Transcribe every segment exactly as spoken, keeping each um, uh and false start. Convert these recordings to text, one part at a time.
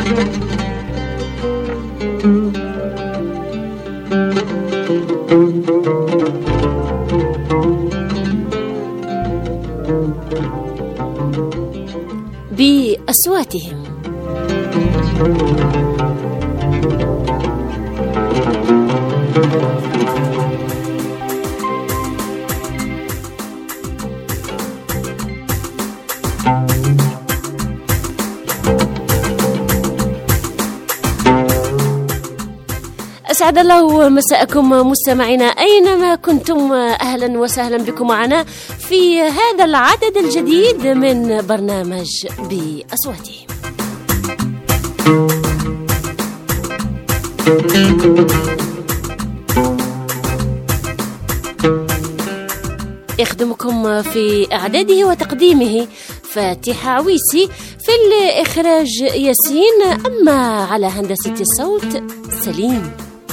بأصواتهم. أسعد الله مساءكم مستمعينا أينما كنتم، أهلا وسهلا بكم معنا في هذا العدد الجديد من برنامج بأصواتهم. يخدمكم في إعداده وتقديمه فاتحة عويسي، في الإخراج ياسين، أما على هندسة الصوت سليم.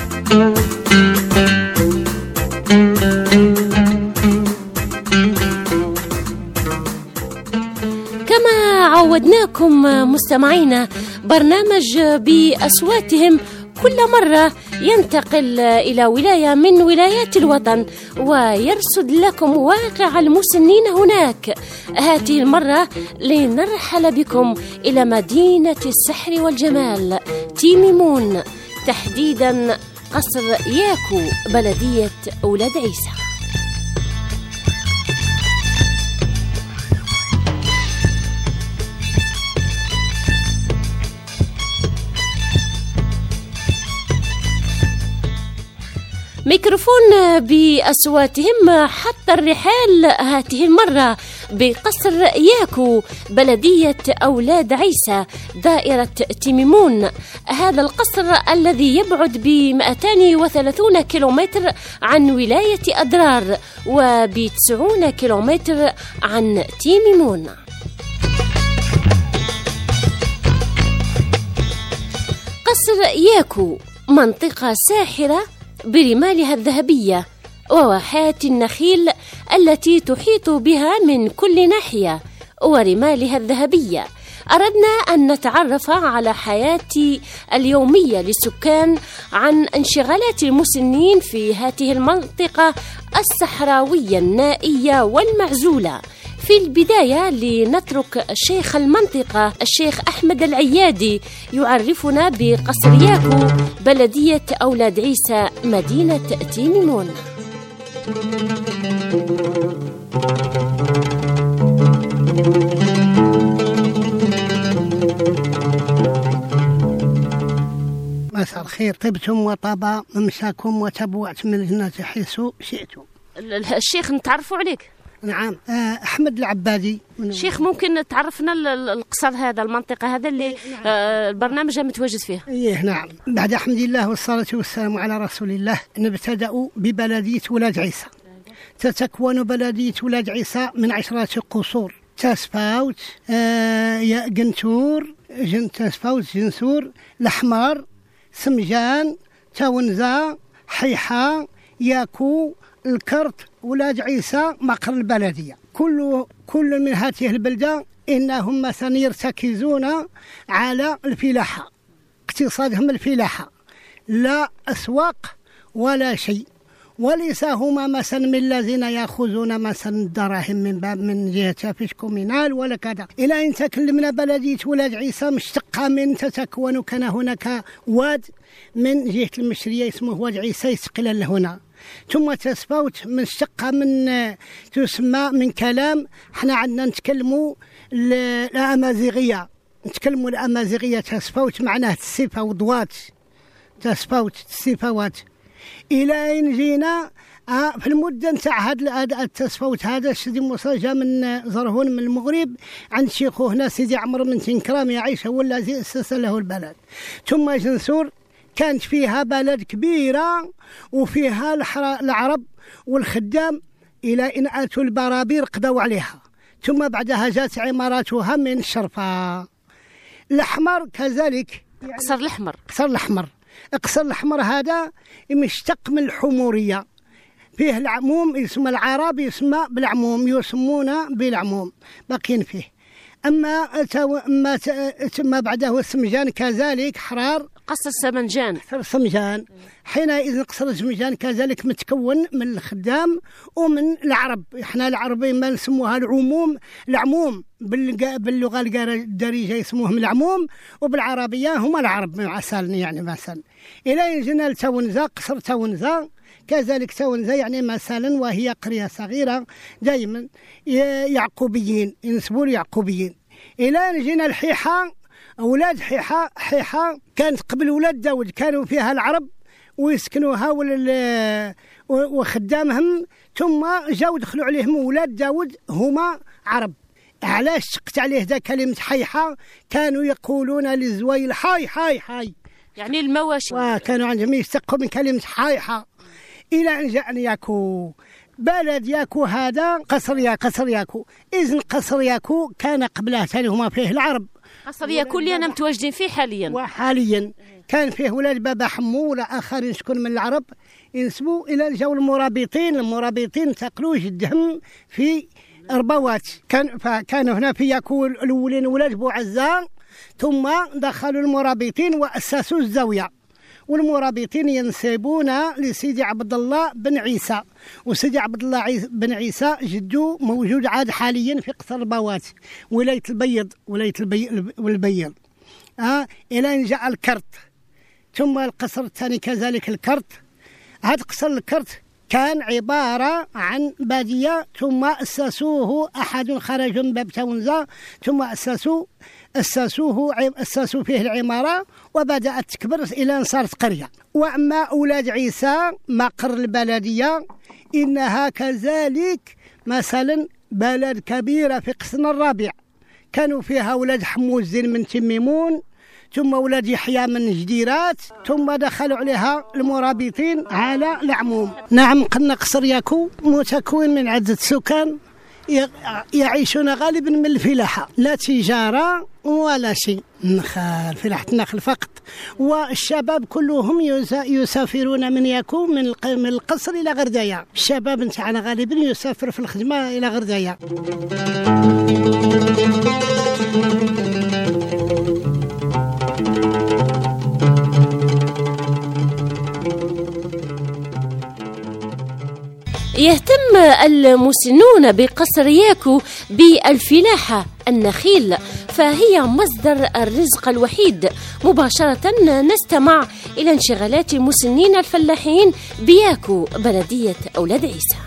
كما عودناكم مستمعينا، برنامج بأصواتهم كل مرة ينتقل إلى ولاية من ولايات الوطن ويرصد لكم واقع المسنين هناك. هذه المرة لنرحل بكم إلى مدينة السحر والجمال تيميمون، تحديدا قصر ياكو بلدية أولاد عيسى. ميكروفون بأصواتهم حط الرحال هذه المرة بقصر ياكو بلدية أولاد عيسى دائرة تيميمون. هذا القصر الذي يبعد ب مئتين وثلاثين كيلومتر عن ولاية أدرار وب تسعين كيلومتر عن تيميمون. قصر ياكو منطقة ساحرة برمالها الذهبية وواحات النخيل التي تحيط بها من كل ناحية ورمالها الذهبية. أردنا أن نتعرف على حياة اليومية للسكان، عن انشغالات المسنين في هذه المنطقة الصحراوية النائية والمعزولة. في البداية لنترك شيخ المنطقة الشيخ أحمد العيادي يعرفنا بقصر ياكو بلدية أولاد عيسى مدينة تيميمون. مساء الخير، طبتم وطاب ممساكم وتبوعت من الجنة حيث شئتم. الشيخ نتعرفوا عليك؟ نعم، أحمد العبادي. شيخ ممكن تعرفنا القصر هذا، المنطقة هذا اللي نعم. آه البرنامج متواجد فيه؟ إيه نعم. بعد حمد الله والصلاة والسلام على رسول الله، نبتدأ ببلدية ولاد عيسى. تتكون بلدية ولاد عيسى من عشرة قصور: تاسفاوت، آه يا جنتور، جن تاسفاوت، جنسور، الأحمر، سمجان، تاونزا، حيحة، ياكو، الكرت، ولاد عيسى، مقر البلدية. كل كل من هذه البلدة إنهم مثلا يرتكزون على الفلاحة، اقتصادهم الفلاحة، لا أسواق ولا شيء، وليس هما مثلا من الذين يأخذون مثلا الدراهم من باب من جهة فيش كومينال ولا كذا. إلى أن تكلمنا بلدية ولاد عيسى مشتقة من تتكون، كان هناك واد من جهة المشرية اسمه واد عيسى يسقل هنا، ثم تسفوت من شقة من تسمى من كلام احنا عندنا نتكلموا الأمازيغية، نتكلموا الأمازيغية. تسفوت معناه السيفة وضوات، تسفوت السيفوات. إلى أن جينا في المدة نتاع هذا التسفوت هذا سيدي موسى جا من زرهون من المغرب عند شيخه هنا سيدي عمرو من تنكرام يعيش، هو الذي أسس له البلد. ثم جنسور كانت فيها بلد كبيرة وفيها العرب والخدام، إلى إن أتوا البرابير قضوا عليها، ثم بعدها جاءت عماراتها من الشرفة. الأحمر كذلك، قصر الأحمر، قصر الأحمر قصر الأحمر هذا مشتق من الحمورية، فيه العموم يسمى العرب، يسمى بالعموم، يسمونه بالعموم، باقين فيه أما ما ما بعده السمجان كذلك حرار. قصر سمنجان. قصر سمجان. حينئذ قصر السمجان كذلك متكون من الخدام ومن العرب. احنا العربي ما نسموها العموم، العموم باللغة الدارجة يسموهم العموم، وبالعربية هم العرب مثلا. يعني مثلا إلى جينا لتونزة، قصر تونزة كذلك. تونزة يعني مثلا وهي قرية صغيرة دائما يعقوبيين، ينسبوا اليعقوبيين. إلى جينا الحيحة، أولاد حيحة. حيحة كانت قبل ولاد داود، كانوا فيها العرب ويسكنوها وخدامهم، ثم جاو دخلوا عليهم ولاد داود هما عرب. علاش شقت عليه ذا كلمة حيحة؟ كانوا يقولون للزويل حاي حاي حاي، يعني المواشي، وكانوا عندهم يشتقوا من كلمة حايحة. إلى أن جاء ياكو بلد ياكو، هذا قصر يا قصر ياكو. إذن قصر ياكو كان قبله ثاني هما فيه العرب. قصر ياكو اللي أنا متواجدين فيه حاليا، وحاليا كان فيه ولاد بابا حمو ولا آخرين شكون من العرب ينسبوا إلى جو المرابطين. المرابطين انتقلوا جدهم في ربوات، كان فكانوا هنا في ياكو الأولين ولاد بوعزة، ثم دخلوا المرابطين وأسسوا الزاوية. والمرابطين ينسبون لسيدي عبد الله بن عيسى، وسيدي عبد الله بن عيسى جدو موجود عاد حاليا في قصر البوات، ولاية البيض، ولاية البيض. آه إلى أن جاء الكرت، ثم القصر الثاني كذلك الكرت. هذا قصر الكرت كان عبارة عن بادية، ثم أسسوه أحد خرج من باب تونزة، ثم أسسوه أسسوه أسسوا فيه العمارة، وبدأت تكبر إلى أن صارت قرية. وأما أولاد عيسى مقر البلدية، إنها كذلك مثلا بلد كبيرة في قسم الرابع، كانوا فيها أولاد حموزين من تميمون، ثم ولاد يحيى من جديرات، ثم دخلوا عليها المرابطين على العموم. نعم، قلنا قصر ياكو متكون من عدة سكان يعيشون غالبا من الفلاحة، لا تجارة ولا شيء، نخل فلاحة النخل فقط. والشباب كلهم يسافرون من ياكو من القصر إلى غرداية. الشباب نتاعنا غالبا يسافر في الخدمة إلى غرداية. يهتم المسنون بقصر ياكو بالفلاحة النخيل، فهي مصدر الرزق الوحيد. مباشرة نستمع إلى انشغالات المسنين الفلاحين بياكو بلدية أولاد عيسى.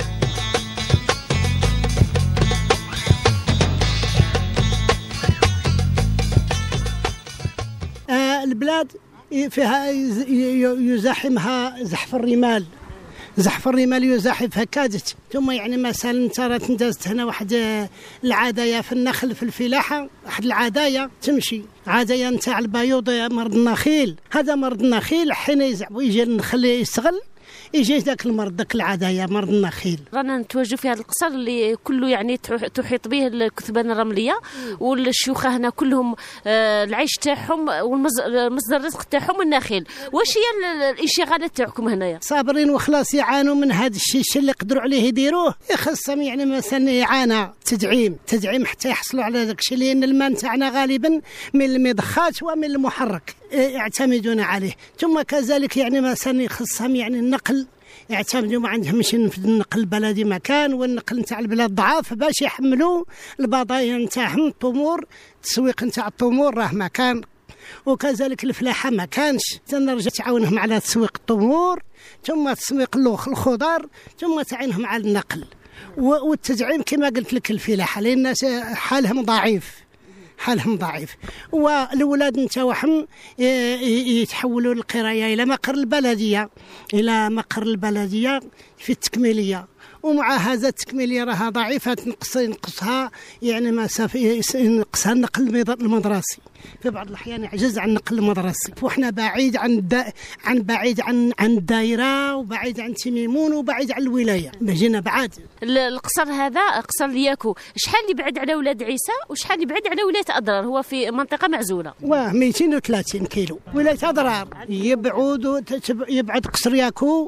آه البلاد فيها يزاحمها زحف الرمال، زحف الرمال يزاحفها كادت. ثم يعني مثلا ترى تندازت هنا واحد العادايه في النخل في الفلاحه، واحد العادايه تمشي عادايه نتاع البيوض، مرض النخيل. هذا مرض النخيل حين يزعبوا يجي النخل يستغل، يجي ذاك المرض، ذاك العادايه مرض النخيل. رانا نتواجدوا في هذا القصر اللي كله يعني تحيط به الكثبان الرمليه، والشيوخ هنا كلهم آه العيش تاعهم والمصدر الرزق تاعهم النخيل. واش هي الانشغالات تاعكم هنايا؟ صابرين وخلاص، يعانوا من هذا الشيء اللي يقدروا عليه يديروه. يخصهم يعني مثلا يعانى تدعيم تدعيم حتى يحصلوا على ذاك الشيء، لان الماء نتاعنا غالبا من المضخات ومن المحرك يعتمدون عليه. ثم كذلك يعني مثلا يخصهم يعني النقل، يعتمدوا ما عندهمش ينفذ النقل البلدي مكان، والنقل نتاع البلاد ضعاف باش يحملوا البضائع نتاعهم، التمور، التسويق نتاع التمور راه مكان. وكذلك الفلاحه ما كانش، تنرجع تعاونهم على تسويق التمور، ثم تسويق الخضار، ثم تعينهم على النقل والتدعيم كما قلت لك الفلاحه، لان الناس حالهم ضعيف حالهم ضعيف. والولاد نتاعهم يتحولوا للقرايه الى مقر البلديه، الى مقر البلديه في التكميليه. ومع هذا التكميليه راها ضعيفه، تنقص ينقصها يعني مسافه، ينقصها النقل المدرسي، في بعض الاحيان يعجز عن النقل المدرسي. وحنا بعيد عن الدا... عن بعيد عن عن الدائره، وبعيد عن تميمون، وبعيد عن الولايه، جينا بعاد. القصر هذا قصر ياكو شحال يبعد على ولاد عيسى وشحال يبعد على ولايه اضرار؟ هو في منطقه معزوله. واه مئتين وثلاثين كيلو. ولايه اضرار يبعد يبعد قصر ياكو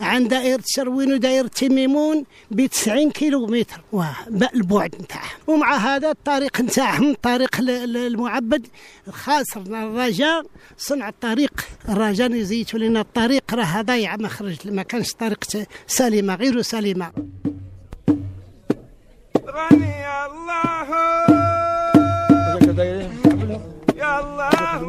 عن دائرة شروين ودائرة تميمون بتسعين كيلومتر البعد نتاعهم. ومع هذا الطريق نتاعهم الطريق المعبد خاسرنا الرجاء صنع الطريق. الرجاء يزيتوا لنا الطريق راه ضايع، ما خرج ما كانش طريق سليمة غير سليمة. غني يا الله يا الله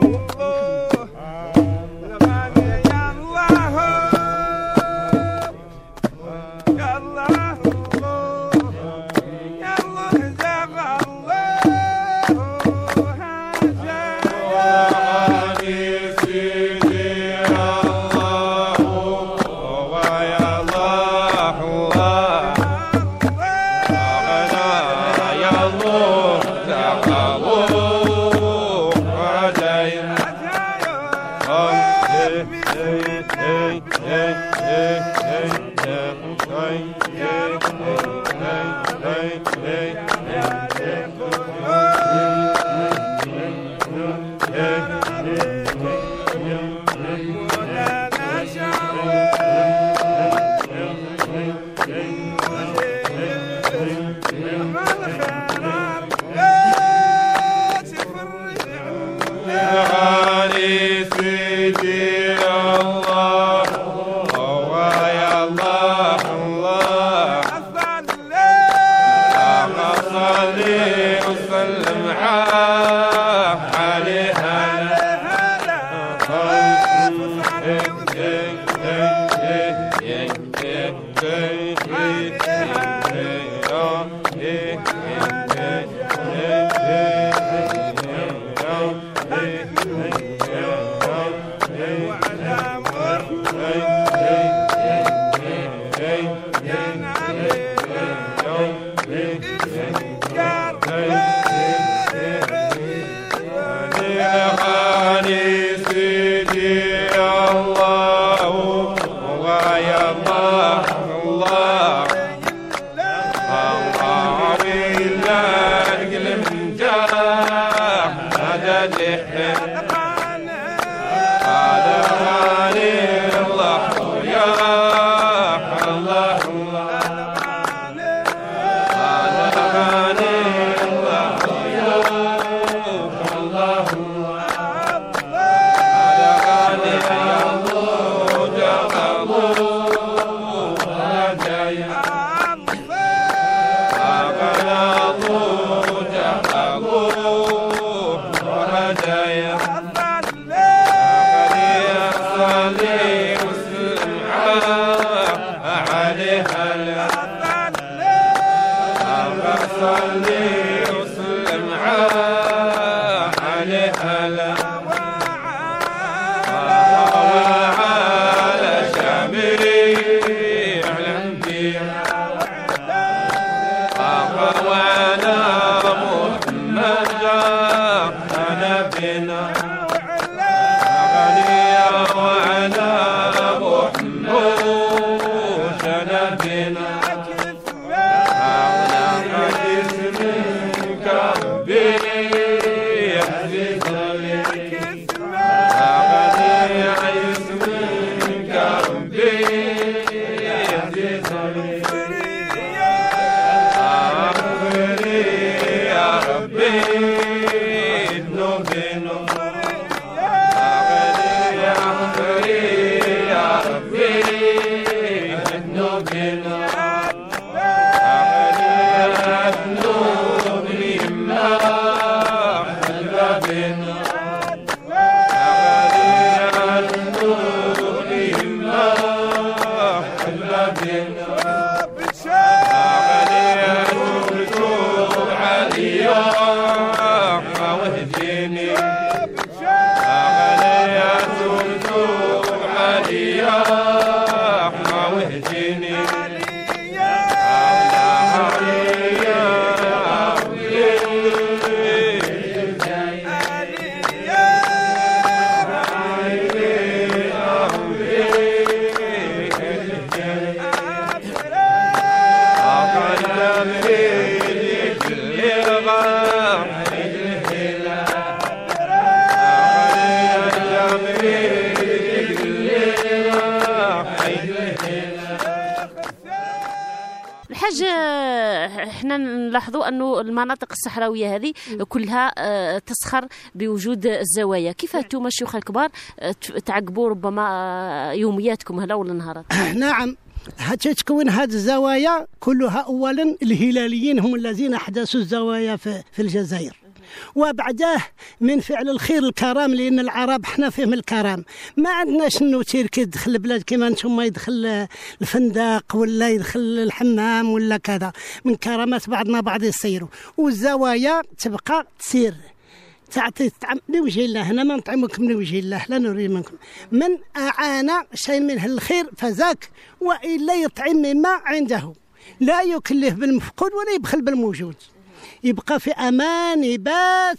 احنا نلاحظوا انه المناطق الصحراويه هذه كلها آه تسخر بوجود الزوايا. كيف انتم الشيوخ الكبار آه تعقبوا ربما آه يومياتكم هلا ولا نهارات؟ نعم، تتكون هذه الزوايا كلها اولا الهلاليين هم الذين احدثوا الزوايا في, في الجزائر، وبعده من فعل الخير الكرام، لان العرب احنا فيهم الكرام، ما عندناش النوتير كيدخل البلاد كما انتم يدخل الفندق ولا يدخل الحمام ولا كذا، من كرامات بعضنا بعض يسيروا، والزوايا تبقى تسير تعطي طعم لوجه الله. هنا ما نطعمكم لوجه الله، لا نريد منكم، من أعان شيء منه الخير فذاك، وإلا يطعم مما عنده، لا يكلف بالمفقود ولا يبخل بالموجود، يبقى في أمان، يبات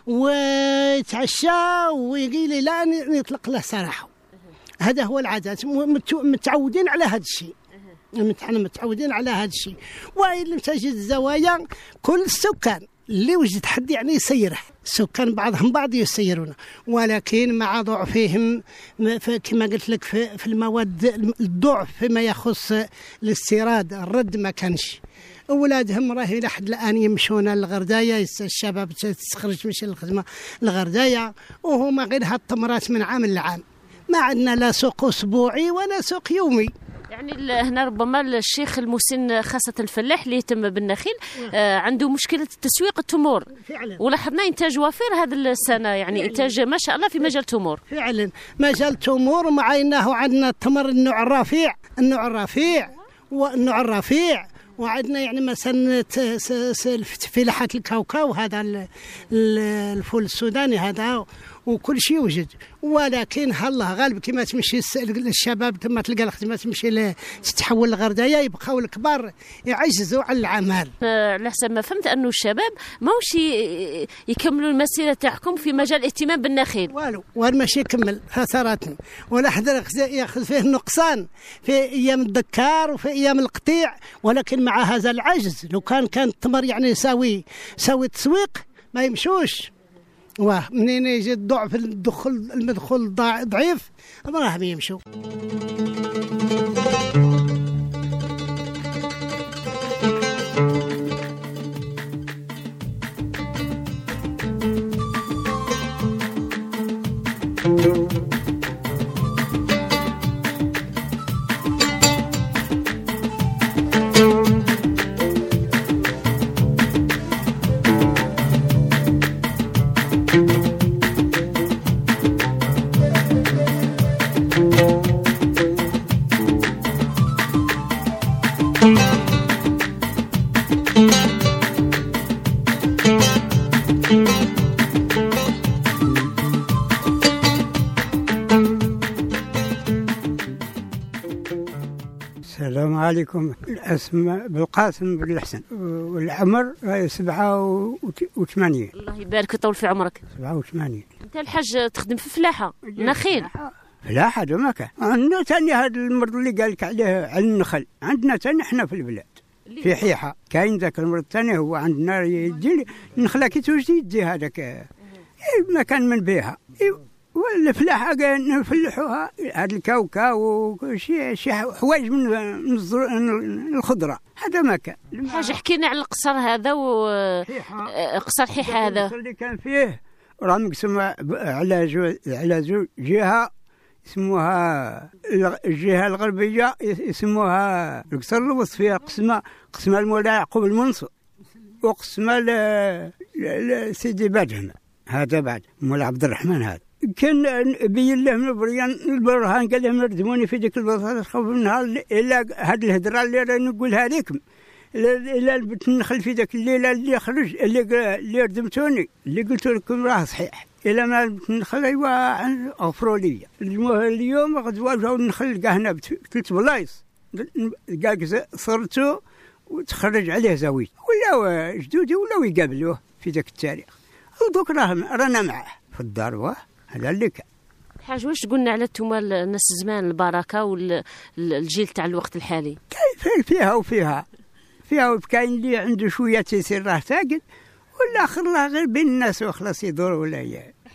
ويتعشى ويقيل لا يطلق له سراحه. هذا هو العادات، متعودين على هذا الشيء، نحن متعودين على هذا الشيء. وإن لم تجد الزوايا كل السكان اللي وجد حد يعني يسيره، السكان بعضهم بعض يسيرونه، ولكن مع ضعفهم كما قلت لك في المواد، الضعف فيما يخص الاستيراد، الرد ما كانش. أولادهم راهي لحد الآن يمشون للغرداية، الشباب تخرج تمشي للخدمة للغرداية، وهما غير هالتمرات من عام لعام، ما عندنا لا سوق أسبوعي ولا سوق يومي. يعني هنا ربما الشيخ المسن خاصة الفلاح اللي يهتم بالنخيل آه عنده مشكلة تسويق التمور فعلا، ولاحظنا إنتاج وفير هذه السنة، يعني فعلا. إنتاج ما شاء الله في مجال التمور فعلا، مجال التمور، مع أنه عندنا التمر النوع الرفيع، النوع الرفيع والنوع الرفيع، وعندنا يعني مثلا فلاحة الكاوكاو، هذا الفول السوداني هذا، وكل شيء يوجد. ولكن هالله غالب كما تمشي الشباب كما تلقى الخدمه تمشي تتحول لغردايه، يبقاو الكبار يعجزوا على العمل. على حسب ما فهمت انه الشباب ماهوش يكملوا المسيره تاعكم في مجال الاهتمام بالنخيل والو، وين ماشي يكمل فترات، ولا حدا ياخذ فيه نقصان في ايام الدكار وفي ايام القطيع. ولكن مع هذا العجز، لو كان كان التمر يعني يساوي يساوي تسويق ما يمشوش. واه منين يجي الضعف، الدخول المدخول ضعيف، راهم يمشوا. السلام عليكم. الاسم بالقاسم بن الحسن، والعمر سبعة وثمانين. الله يبارك ويطول في عمرك. سبعة وثمانين. انت الحاج تخدم في فلاحه نخيل؟ فلاحه ما كان عندنا ثاني هذا المرض اللي قال لك عليه على النخل، عندنا ثاني احنا في البلاد في حيحه كاين ذاك المرض الثاني، هو عندنا يجي النخله كي توجد يجي هذاك المكان من بيها، والفلاحه نفلحوها هذا الكاوكاو وشي شي حوايج من من الخضره، هذا ما كان. حاجه حكينا على القصر هذا وقصر حيحه هذا اللي كان فيه راه مقسم على جو على زوج جهه يسموها الجهه الغربيه يسموها القصر الوسط، فيها قسمه قسمه المولى يعقوب المنصور، وقسمه لسيدي بادهم هذا بعد مولا عبد الرحمن. هذا كان بين له من البريان البرهان قال لهم ردموني في ديك البلاصه تخوف منها، الا هذه الهضره اللي راني نقولها لكم، الا بنت النخل في ذاك الليله اللي خرج اللي اللي ردمتوني اللي قلت لكم راه صحيح، الا ما بنت النخل ايوا غفروا لي. اليوم غدوا جاو النخل لقاه هنا بثلاث بلايص، كاع صرتو وتخرج عليه زاويه، ولاو جدودي ولاو يقابلوه في ذاك التاريخ، ودوك راه رانا معاه في الدار. واه هذا اللي كان. حاج واش تقولنا على انتوما الناس زمان البركه والجيل تاع الوقت الحالي؟ كاين فيها وفيها فيها وكاين اللي عنده شويه تيسير راه ساكت، والاخر راه غير بين الناس وخلاص يدور ولا هي.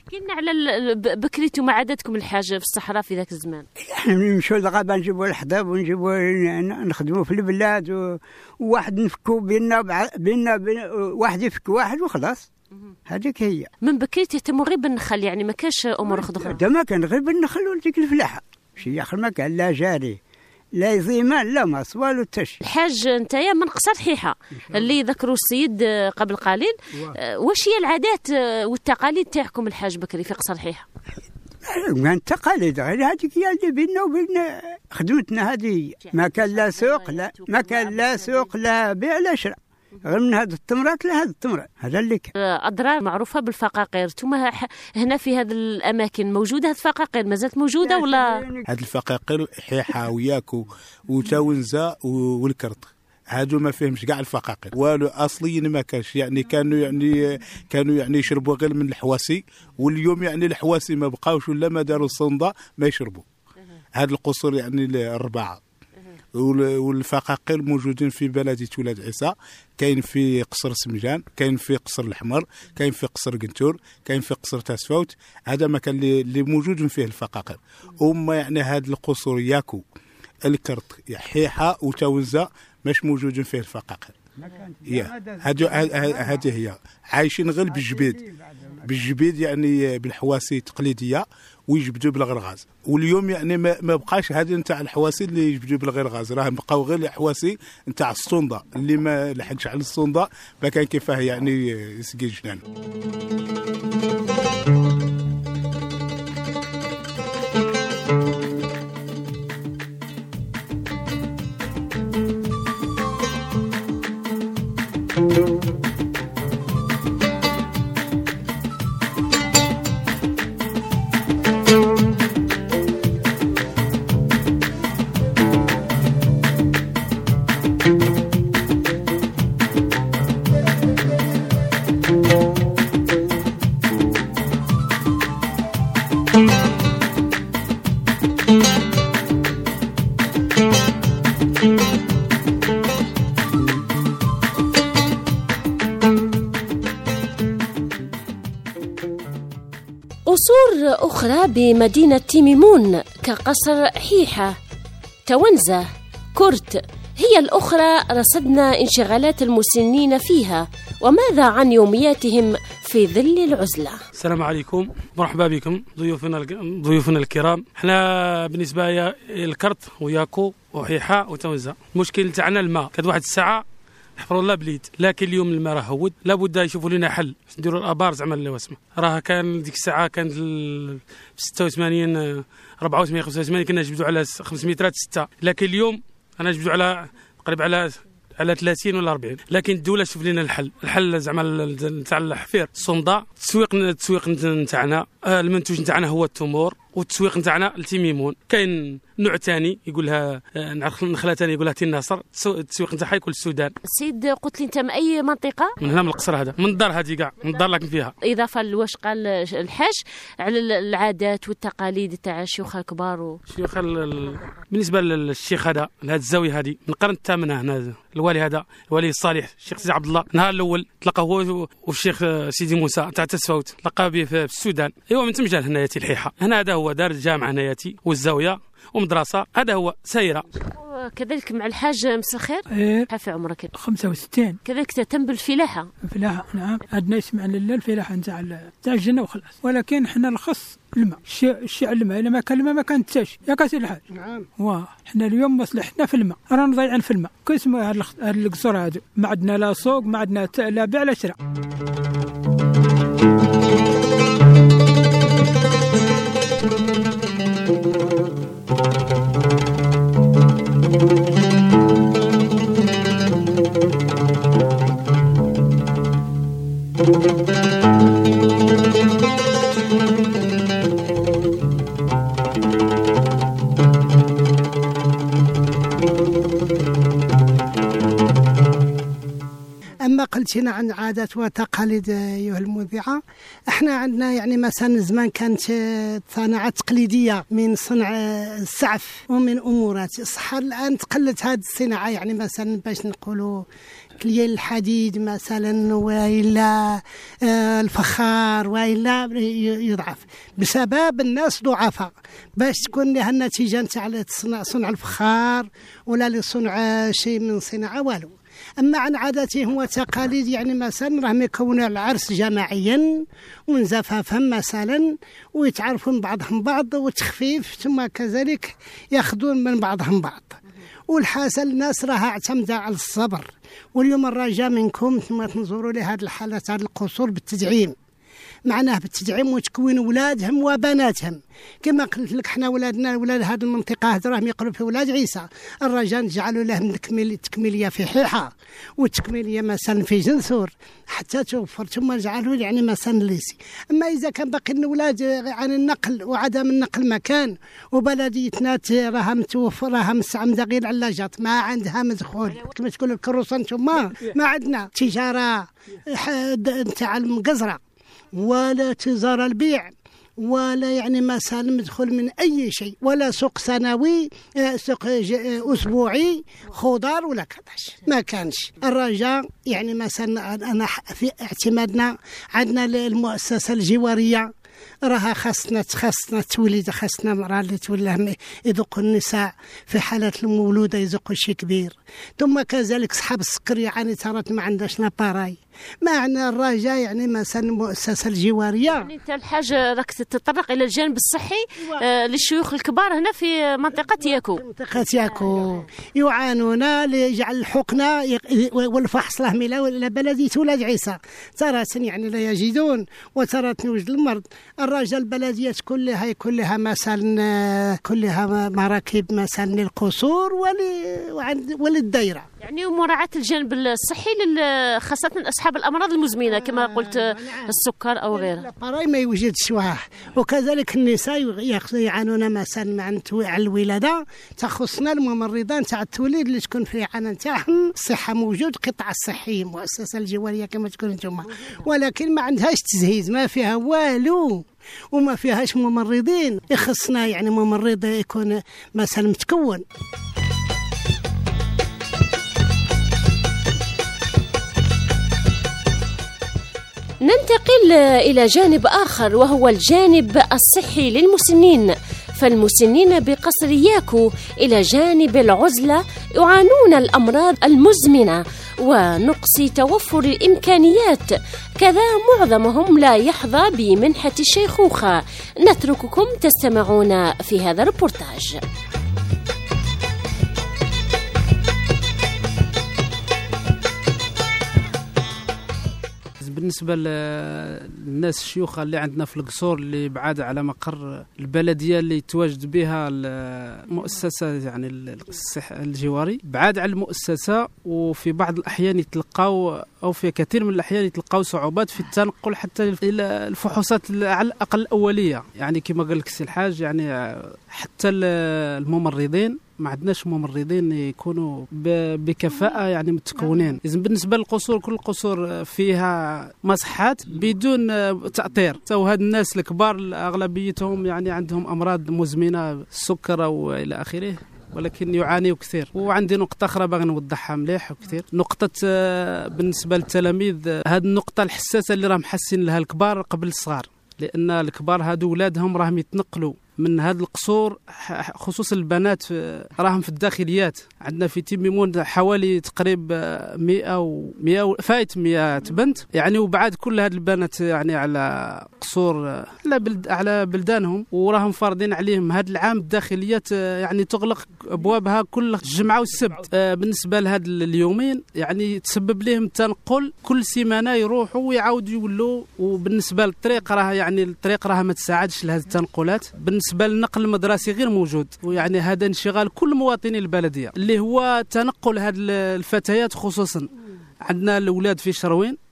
كنا على ال- ب- بكريتوا ما عادتكم الحاجه في الصحراء في ذاك الزمان. احنا نمشوا للغابه نجيبوا الحضاب ونجيبوا ن- نخدموا في البلاد و- وواحد نفكوا بيننا وبع- بيننا بين- واحد يفك واحد وخلاص. هذيك هي. من بكري تهتموا غير بالنخل يعني ما كاش امور اخرى. ده ما كان غير بالنخل وديك الفلاحه، شي اخر ما كان لا جاري لا يزيمان لا ماس والو تشي. الحاج نتايا من قصر حيحه اللي ذكروا السيد قبل قليل. آه، واش هي العادات آه، والتقاليد تاعكم الحاج بكري في قصر حيحه؟ كان التقاليد غير هذيك هي اللي بيننا وبين خدمتنا هذه. ما كان لا سوق لا ما كان لا سوق لا بيع لا شراء، غير من هذه التمرات لهذه التمرات، هذا اللي كان. آه، اضرار معروفه بالفقاقير، ثم هنا في هذه الاماكن موجوده هذه الفقاقير مازالت موجوده ولا؟ هاد الفقاقير حيحه وياكو وتاونزا والكرط هادو ما فيهمش كاع الفقاقير والو اصليا ما كانش، يعني كانوا يعني كانوا يعني يشربوا غير من الحواسي، واليوم يعني الحواسي ما بقاوش ولا ما داروا الصندا ما يشربوا. هاد القصور يعني الاربعه والفقاقير موجودين في بلدية ولاد عيسى، كاين في قصر سمجان، كاين في قصر الحمر، كاين في قصر قنتور، كاين في قصر تاسفوت. هذا مكان اللي, اللي موجود فيه الفقاقير. هما يعني هاد القصور ياكو الكرط حيحه وتاونزا مش موجودين فيه الفقاقير. يا هادو هذه هي عايشين غير بالجبيد بالجبيد يعني بالحواسي التقليديه ويجبدوا بالغرغاز. واليوم يعني ما, ما بقاش هذه نتاع الحواسي اللي يجبدوا بالغرغاز، راه بقاو غير الحواسي نتاع الصندا اللي ما لحقش على الصندا ما كان كيفاه يعني يسقي جنان. قصور أخرى بمدينة تيميمون كقصر حيحة، تونزة، كرت هي الأخرى رصدنا انشغالات المسنين فيها. وماذا عن يومياتهم في ظل العزلة؟ السلام عليكم، مرحبا بكم ضيوفنا ضيوفنا الكرام. احنا بالنسبة لي الكرت وياكو وحيحة وتونزة، المشكل تاعنا الماء. كانت واحد الساعة حفروا لنا بليد، لكن اليوم الماء راه هود، لابد يشوفوا لنا حل باش نديروا الابار زعما اللي واسمه. راه كان ديك الساعه كانت ستة وثمانين أربعة وثمانين خمسة وثمانين كنا نجبدوا على خمسمية ريال ستة، لكن اليوم انا نجبدوا على قريب على على ثلاثين ولا أربعين. لكن الدوله شوف لنا الحل، الحل زعما نتاع الحفير الصندا. التسويق التسويق نتاعنا المنتوج نتاعنا هو التمور، والتسويق نتاعنا لتيميمون. كاين نوع ثاني يقولها نخله ثانيه يقولها تي الناصر، التسويق نتاعها يكون السودان. سيد قلت لي انت من اي منطقه؟ من هنا من القصر هذا، من الدار هذه كاع، من الدار لكن فيها. اضافه لواش قال الحاج على العادات والتقاليد تاع الشيوخ الكبار و... الشيوخ ال... بالنسبه للشيخ هذا لهذه الزاويه هذه من القرن الثامن هنا، الوالي هذا الوالي الصالح الشيخ سيدي عبد الله، النهار الاول تلقى هو والشيخ سيدي موسى تاع تسفوت، تلقى به في السودان. ايوا من تمجال هنا ياتي الحيحه، هنا هذا هو دار الجامعه هنا ياتي والزاويه ومدرسه، هذا هو سايره. كذلك مع الحاج مساء الخير. ايه في عمرك؟ خمسة وستين. كذلك تهتم بالفلاحه؟ الفلاحه نعم، عندنا اسمع لله الفلاحه نتاع نتاع الجنه وخلاص، ولكن حنا الخص الماء. الشيء الشيء الماء، الا ما كان الماء ما كانت تاش يا كاسي الحاج. نعم. واه حنا اليوم مصلحتنا في الماء، رانا ضايعين في الماء. كيسمو هاد القصور هادو، ما عندنا لا سوق، ما عندنا لا بيع لا شراء. أما قلتنا عن عادات وتقاليد أيها المذيعة، احنا عندنا يعني مثلا زمان كانت صناعات تقليدية من صنع السعف ومن أمورات. صح الآن تقلت هذه الصناعة، يعني مثلا باش نقولوا اتليي الحديد مثلا والا الفخار والا يضعف بسبب الناس ضعفاء، باش تكون لها النتيجه نتاع صنع الفخار ولا لصنع شيء من صناعه والو. اما عن عاداتهم وتقاليد يعني مثلا راهم يكونوا العرس جماعيا ونزفافهم مثلا ويتعرفون بعضهم بعض وتخفيف، ثم كذلك ياخذون من بعضهم بعض. والحاصل الناس راها اعتمدة على الصبر. واليوم الرجاء منكم ثم تنظروا لهذه الحالات هذه القصور بالتدعيم، معناه بالتدعيم وتكوين اولادهم وبناتهم. كما قلت لك حنا ولادنا ولاد هذه المنطقه هذه راهم يقروا في ولاد عيسى، الرجاء نجعلوا لهم التكميليه في حيحه والتكميليه مثلا في جنسور حتى توفر، ثم نجعلوا يعني مثلا ليسي. اما اذا كان باقي الاولاد عن النقل وعدم النقل مكان وبلديتنا راها متوفر راها مستعمده غير علاجات ما عندها مدخول، كما تقول الكروسه انتم ما عندنا تجاره نتاع المقزره ولا تجاره البيع ولا يعني مثلا مدخول من اي شيء، ولا سوق سنوي سوق اسبوعي خضار ولا كذاش ما كانش. الرجاء يعني مثلا انا في اعتمادنا عندنا المؤسسه الجواريه راها خاصنا خاصنا توليد، خاصنا مرأة اللي تولى يذوق النساء في حالة المولودة يذوقوا شيء كبير. ثم كذلك صحاب السكر يعني ترى ما عندناش لاباراي. معنى الرجاء يعني مثلا المؤسسة الجوارية يعني انت الحاجة راك تتطرق الى الجانب الصحي آه للشيوخ الكبار هنا في منطقة ياكو. منطقة ياكو يعانون لجعل الحقنة والفحص لهم الى بلدية ولاد عيسى، ترى يعني لا يجدون وترى يوجد المرض. الرجاء البلديات كلها يكون لها مثلا كلها مراكب مثلا للقصور وللدائرة، يعني مراعاة الجانب الصحي خاصة أصحاب الأمراض المزمنة كما قلت السكر أو غيره. البراي ما يوجدش واه. وكذلك النساء يعانون مثلا عن الولادة، تخصنا الممرضة تاع التوليد اللي تكون في العانة نتاعهم الصحة موجود قطاع الصحي المؤسسة الجوارية كما تقول انتم، ولكن ما عندهاش تجهيز ما فيها والو وما فيهاش ممرضين. يخصنا يعني ممرض يكون مثلا متكون. ننتقل إلى جانب آخر وهو الجانب الصحي للمسنين، فالمسنين بقصر ياكو إلى جانب العزلة يعانون الأمراض المزمنة ونقص توفر الإمكانيات، كذا معظمهم لا يحظى بمنحة الشيخوخة. نترككم تستمعون في هذا الريبورتاج. بالنسبة للناس الشيوخ اللي عندنا في القصور اللي بعاد على مقر البلدية اللي تواجد بها المؤسسة يعني الصحة الجواري، بعاد على المؤسسة، وفي بعض الأحيان يتلقاو أو في كثير من الأحيان يتلقاو صعوبات في التنقل حتى إلى الفحوصات على الأقل الأولية. يعني كما قال لك سي الحاج يعني حتى الممرضين ما عندناش ممرضين يكونوا بكفاءة يعني متكونين. إذن بالنسبة للقصور كل القصور فيها مصحات بدون تأطير، وهاد الناس الكبار أغلبيتهم يعني عندهم أمراض مزمنة السكر أو إلى آخره، ولكن يعانيوا كثير. وعندي نقطة أخرى باغي نوضحها مليح وكثير، نقطة بالنسبة للتلاميذ، هذه النقطة الحساسة اللي راهم حاسين لها الكبار قبل الصغار، لأن الكبار هادو ولادهم راهم يتنقلوا من هذا القصور، خصوصا البنات راهم في الداخليات. عندنا في تيميمون حوالي تقريب مئة ومئة فايت مئة بنت يعني، وبعد كل هذه البنات يعني على قصور على بلد على بلدانهم، وراهم فارضين عليهم هذا العام الداخليات يعني تغلق ابوابها كل الجمعه والسبت. بالنسبه لهذا اليومين يعني تسبب لهم تنقل كل سيمانه يروحوا ويعاودوا يولوا. وبالنسبه للطريق راه يعني الطريق راه ما تساعدش لهذه التنقلات. بالنسبة للنقل المدرسي غير موجود، ويعني هذا انشغال كل مواطني البلدية اللي هو تنقل هذه الفتيات. خصوصا عندنا الأولاد في شروين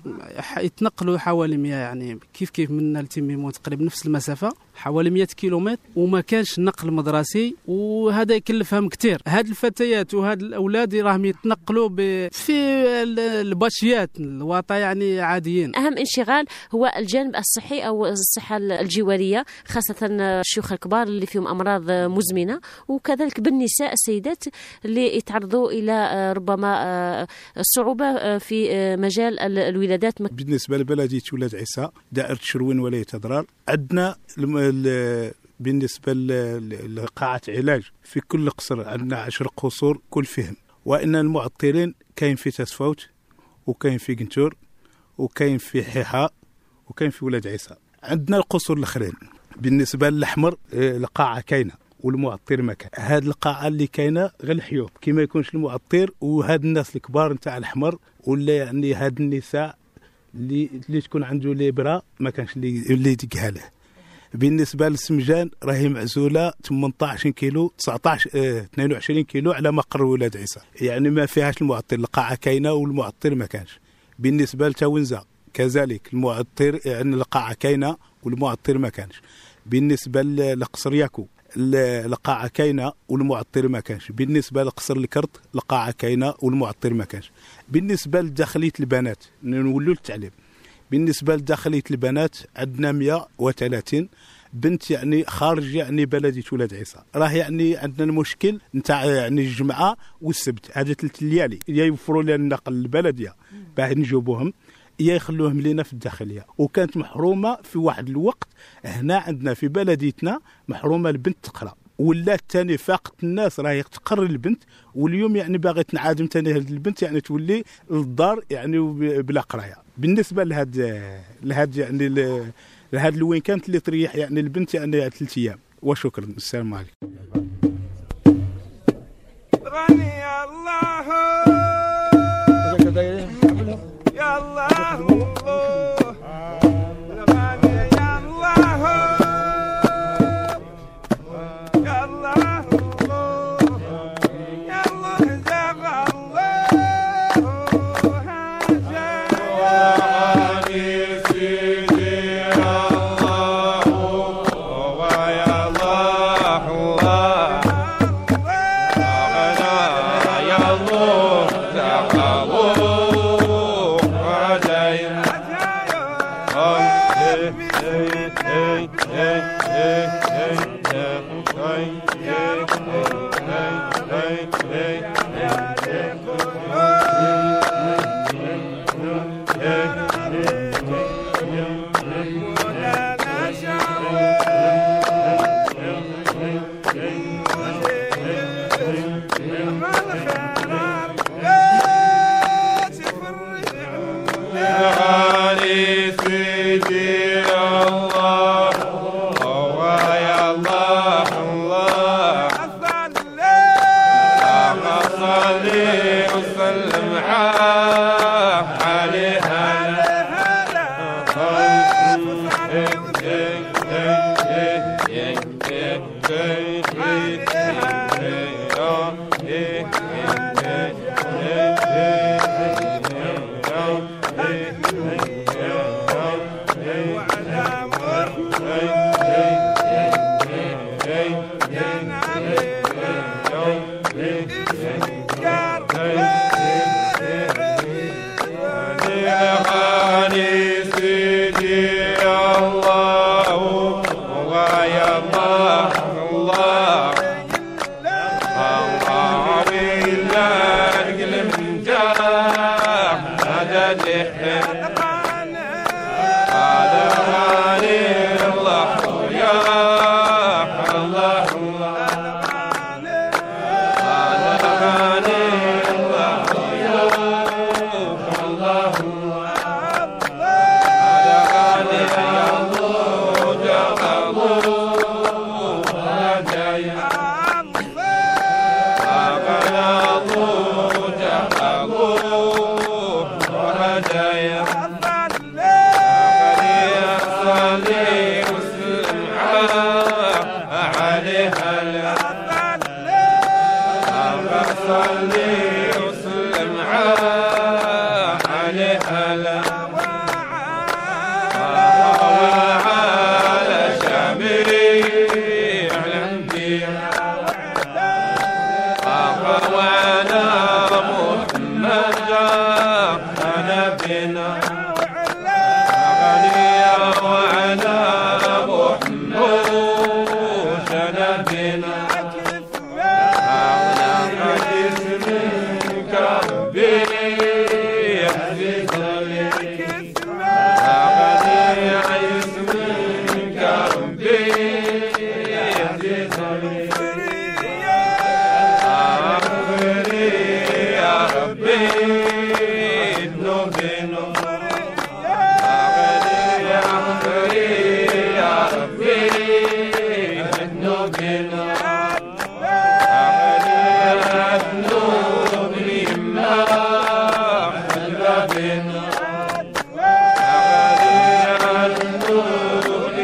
يتنقلوا حوالي مية يعني كيف كيف من التيميمون تقريبا نفس المسافه حوالي مية كيلومتر وما كانش نقل مدرسي وهذا يكلفهم كثير. هاد الفتيات وهاد الاولاد راهم يتنقلوا في الباشيات الواطه يعني عاديين. اهم انشغال هو الجانب الصحي او الصحه الجواريه خاصه الشيوخ الكبار اللي فيهم امراض مزمنه وكذلك بالنساء السيدات اللي يتعرضوا الى ربما الصعوبه في مجال الولادات. بالنسبه لبلديه ولاد عيسى دائره شروين ولايه اضرار عندنا بالنسبه لقاعه علاج في كل قصر عندنا عشر قصور كل فهم، وان المعطلين كاين في تسفوت وكاين في قنتور وكاين في حيحاء وكاين في ولاد عيسى. عندنا القصور الاخرين بالنسبه للاحمر القاعه كاينه والمعطر ما كان. هاد القاعه اللي كاينه غير الحيوب كي ما يكونش المعطر وهاد الناس الكبار نتاع الاحمر ولا يعني هاد النساء اللي اللي تكون عنده ليبرا ما كانش اللي اللي يدقها له. بالنسبه للسمجان راهي معزوله ثمانية عشر كيلو تسعة عشر اه اثنين وعشرين كيلو على مقر ولاد عيسى، يعني ما فيهاش المعطر. القاعه كاينه والمعطر ما كانش. بالنسبه لتاونزا كذلك المعطر يعني القاعه كاينه والمعطر ما كانش. بالنسبه لقصر ياكو القاعه كاينه والمعطر ما كانش. بالنسبه لقصر الكرت القاعه كاينه والمعطر ما كانش. بالنسبه لداخليه البنات نولوا للتعليم، بالنسبه لداخليه البنات عندنا مية وثلاثين بنت يعني خارج يعني بلديه ولاد عيسى. راه يعني عندنا المشكل نتاع يعني الجمعه والسبت هذه ثلاث ليالي يا يوفروا لنا النقل البلديه باه نجيبوهم يا يخلوهم لينا في الداخليه. وكانت محرومه في واحد الوقت هنا عندنا في بلديتنا محرومه البنت تقرا، ولا ثاني فاقت الناس راهي تقر البنت، واليوم يعني باغي تنعادم ثاني هذه البنت يعني تولي للدار يعني بلا قرايه. بالنسبه لهاد لهاد يعني لهاد الوين كانت اللي تريح يعني البنت يعني ثلاث ايام. وشكرا. السلام عليكم. غني يا الله يا الله صلي وسلم عليه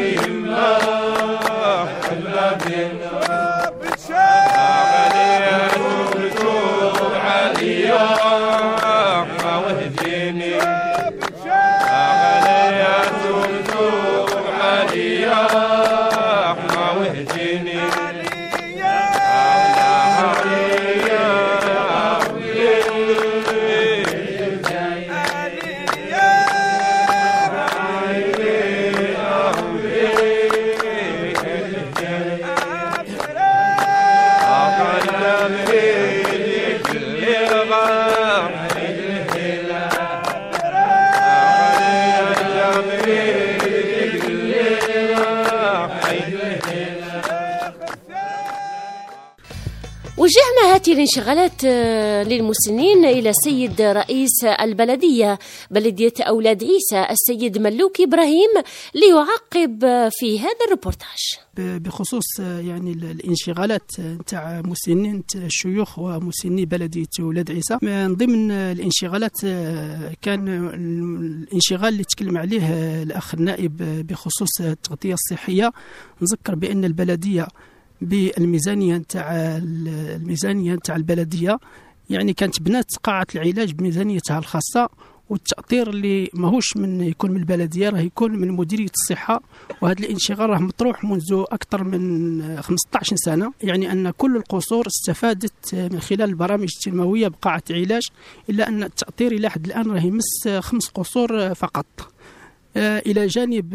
وجهنا هذه الانشغالات للمسنين إلى سيد رئيس البلدية بلدية أولاد عيسى السيد ملوك إبراهيم ليعقب في هذا الريبورتاج بخصوص يعني الانشغالات نتاع مسنين الشيوخ ومسني بلدية أولاد عيسى. من ضمن الانشغالات كان الانشغال اللي تكلم عليه الأخ النائب بخصوص التغطية الصحية. نذكر بأن البلدية بالميزانيه نتاع الميزانيه نتاع البلديه يعني كانت بنات قاعه العلاج بميزانيتها الخاصه، والتأطير اللي ماهوش من يكون من البلديه راه يكون من مديريه الصحه. وهذا الانشغال راه مطروح منذ اكثر من خمسة عشر سنه، يعني ان كل القصور استفادت من خلال البرامج التنمويه بقاعه علاج، الا ان التأطير الى حد الان راه يمس خمس قصور فقط، إلى جانب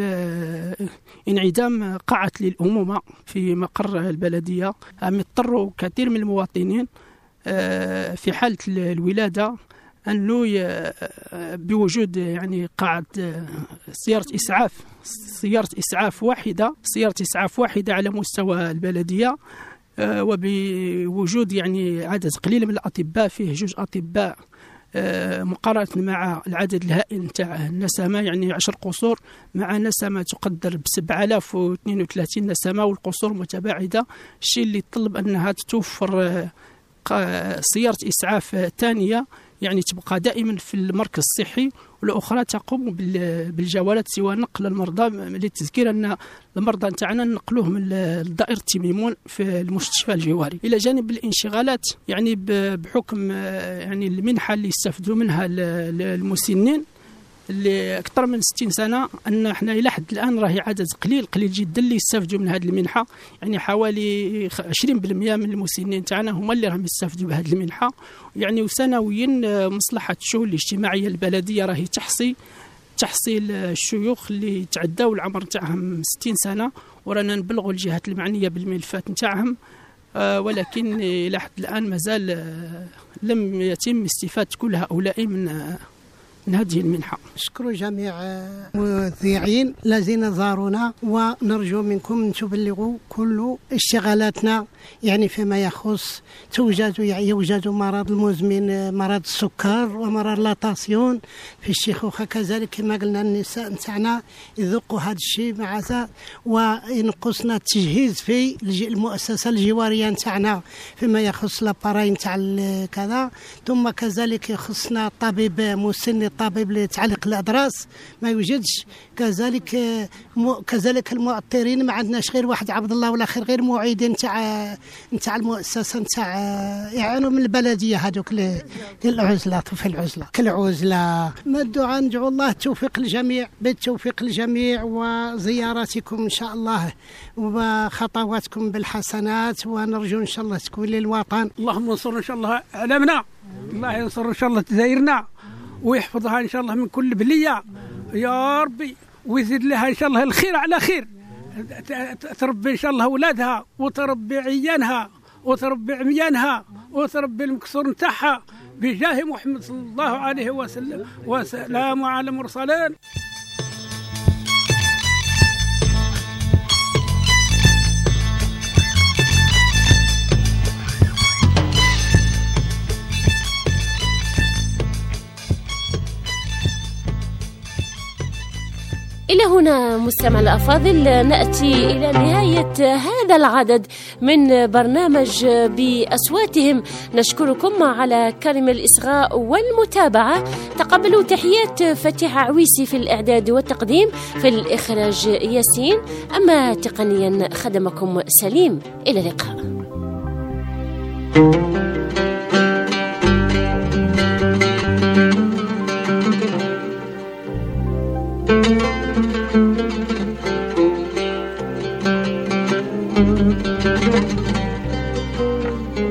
انعدام قاعة للأمومة في مقر البلدية. يضطروا كثير من المواطنين في حالة الولادة أنه بوجود يعني قاعة سيارة إسعاف سيارة إسعاف واحدة سيارة إسعاف واحدة على مستوى البلدية، وبوجود يعني عدد قليل من الأطباء، فيه جوج أطباء مقارنة مع العدد الهائل نتاع النسمة، يعني عشر قصور مع نسمة تقدر ب سبعة آلاف واثنين وثلاثين نسمة، والقصور متباعدة. الشيء اللي يطلب أنها توفر سيارة إسعاف ثانية يعني تبقى دائما في المركز الصحي، والأخرى تقوم بالجولات سواء نقل المرضى للتذكير أن المرضى نتاعنا نقلوهم لدائرة تيميمون في المستشفى الجواري. إلى جانب الانشغالات يعني بحكم يعني المنحة اللي يستفدوا منها المسنين اللي أكثر من ستين سنة، أن احنا إلى حد الآن راهي عدد قليل قليل جدا اللي يستفدوا من هذه المنحة، يعني حوالي عشرين بالمئة من المسنين تاعنا هما اللي راهم يستفدوا بهذه المنحة. يعني وسنويا مصلحة الشؤون الاجتماعية البلدية راهي تحصي تحصيل الشيوخ اللي تعداو العمر تاعهم ستين سنة، ورانا نبلغوا الجهات المعنية بالملفات نتاعهم، ولكن إلى حد الآن مازال لم يتم استفادة كل هؤلاء من من هذه المنحة. نشكر جميع المذيعين الذين زارونا، ونرجو منكم أن تبلغوا كل اشتغالاتنا يعني فيما يخص توجد يوجد مرض المزمن، مرض السكر ومرض اللاطاسيون في الشيخوخة، كذلك كما قلنا النساء نتاعنا يذوقوا هذا الشيء معزة، وينقصنا التجهيز في المؤسسة الجوارية نتاعنا فيما يخص لاباراي نتاع كذا، ثم كذلك يخصنا طبيب مسن، الطبيب اللي يتعلق الاضراس ما يوجدش، كذلك كذلك المؤطرين ما عندناش غير واحد عبد الله ولا خير غير معيدين نتاع نتاع المؤسسه نتاع يعانوا من البلديه هذوك العزله في العزله كالعزله. ما الدعاء ندعو الله التوفيق للجميع، بالتوفيق للجميع، وزياراتكم ان شاء الله وخطواتكم بالحسنات، ونرجو ان شاء الله تكون للوطن. اللهم انصر ان شاء الله علمنا، الله ينصر ان شاء الله جزائرنا ويحفظها إن شاء الله من كل بلية يا ربي، ويزيد لها إن شاء الله الخير على خير، تربي إن شاء الله أولادها وتربي عيانها وتربي عميانها وتربي المكسور نتاعها بجاه محمد صلى الله عليه وسلم، وسلام على المرسلين. إلى إلى هنا مستمع الأفاضل نأتي إلى نهاية هذا العدد من برنامج بأصواتهم. نشكركم على كلمة الإصغاء والمتابعة. تقبلوا تحيات فتيحة عويسي في الإعداد والتقديم، في الإخراج ياسين، أما تقنيا خدمكم سليم. إلى اللقاء. Thank you.